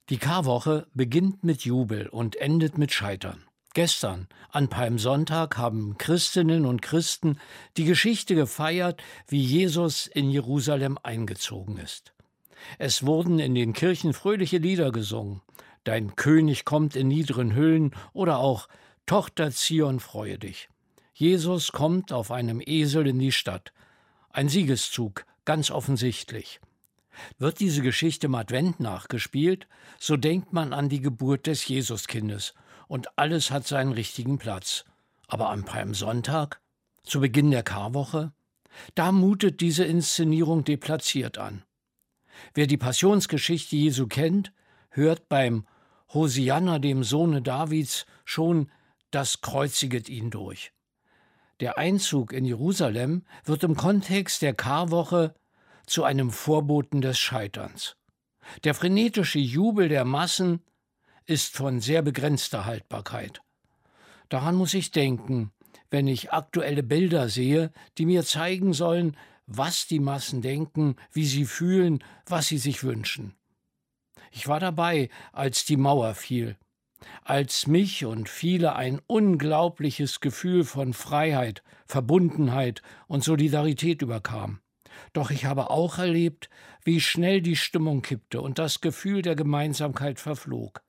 Die Karwoche beginnt mit Jubel und endet mit Scheitern. Gestern, an Palmsonntag, haben Christinnen und Christen die Geschichte gefeiert, wie Jesus in Jerusalem eingezogen ist. Es wurden in den Kirchen fröhliche Lieder gesungen. Dein König kommt in niederen Höhen oder auch Tochter Zion, freue dich. Jesus kommt auf einem Esel in die Stadt. Ein Siegeszug, ganz offensichtlich. Wird diese Geschichte im Advent nachgespielt, so denkt man an die Geburt des Jesuskindes und alles hat seinen richtigen Platz. Aber am Palmsonntag, zu Beginn der Karwoche, da mutet diese Inszenierung deplatziert an. Wer die Passionsgeschichte Jesu kennt, hört beim Hosianna, dem Sohne Davids, schon das kreuziget ihn durch. Der Einzug in Jerusalem wird im Kontext der Karwoche zu einem Vorboten des Scheiterns. Der frenetische Jubel der Massen ist von sehr begrenzter Haltbarkeit. Daran muss ich denken, wenn ich aktuelle Bilder sehe, die mir zeigen sollen, was die Massen denken, wie sie fühlen, was sie sich wünschen. Ich war dabei, als die Mauer fiel, als mich und viele ein unglaubliches Gefühl von Freiheit, Verbundenheit und Solidarität überkam. Doch ich habe auch erlebt, wie schnell die Stimmung kippte und das Gefühl der Gemeinsamkeit verflog.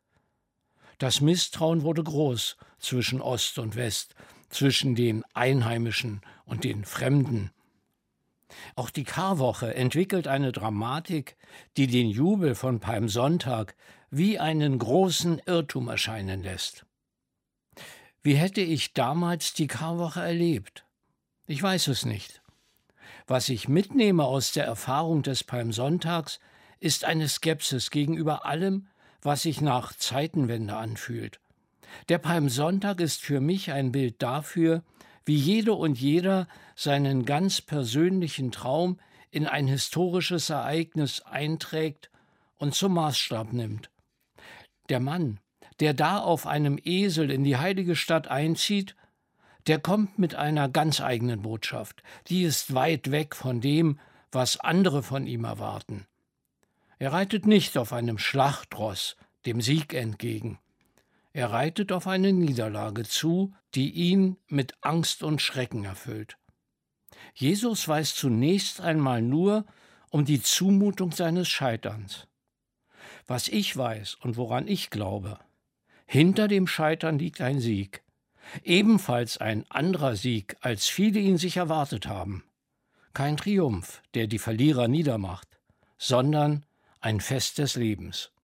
Das Misstrauen wurde groß zwischen Ost und West, zwischen den Einheimischen und den Fremden. Auch die Karwoche entwickelt eine Dramatik, die den Jubel von Palmsonntag wie einen großen Irrtum erscheinen lässt. Wie hätte ich damals die Karwoche erlebt? Ich weiß es nicht. Was ich mitnehme aus der Erfahrung des Palmsonntags, ist eine Skepsis gegenüber allem, was sich nach Zeitenwende anfühlt. Der Palmsonntag ist für mich ein Bild dafür, wie jede und jeder seinen ganz persönlichen Traum in ein historisches Ereignis einträgt und zum Maßstab nimmt. Der Mann, der da auf einem Esel in die heilige Stadt einzieht, der kommt mit einer ganz eigenen Botschaft. Die ist weit weg von dem, was andere von ihm erwarten. Er reitet nicht auf einem Schlachtross dem Sieg entgegen. Er reitet auf eine Niederlage zu, die ihn mit Angst und Schrecken erfüllt. Jesus weiß zunächst einmal nur um die Zumutung seines Scheiterns. Was ich weiß und woran ich glaube: Hinter dem Scheitern liegt ein Sieg. Ebenfalls ein anderer Sieg, als viele ihn sich erwartet haben. Kein Triumph, der die Verlierer niedermacht, sondern ein Fest des Lebens.